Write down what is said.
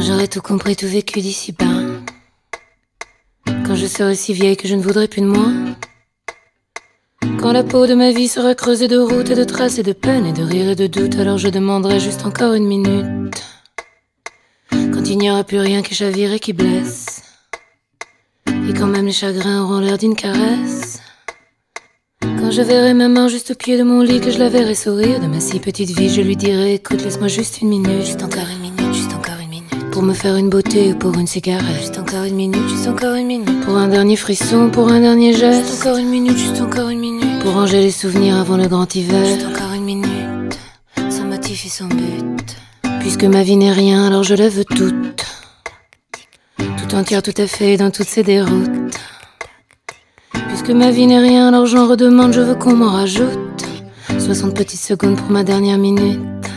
j'aurai tout compris, tout vécu d'ici-bas, quand je serai si vieille que je ne voudrais plus de moi, quand la peau de ma vie sera creusée de routes et de traces et de peines et de rires et de doutes, alors je demanderai juste encore une minute. Quand il n'y aura plus rien qui chavire et qui blesse, et quand même les chagrins auront l'air d'une caresse, quand je verrai ma main juste au pied de mon lit, que je la verrai sourire de ma si petite vie, je lui dirai écoute, laisse-moi juste une minute, juste encore une minute, juste encore une minute, pour me faire une beauté ou pour une cigarette, juste encore une minute, juste encore une minute, pour un dernier frisson, pour un dernier geste, juste encore une minute, juste encore une minute, pour ranger les souvenirs avant le grand hiver, juste encore une minute, sans motif et sans but. Puisque ma vie n'est rien, alors je la veux toute, tout entière, tout à fait, dans toutes ses déroutes. Puisque ma vie n'est rien, alors j'en redemande, je veux qu'on m'en rajoute 60 petites secondes pour ma dernière minute.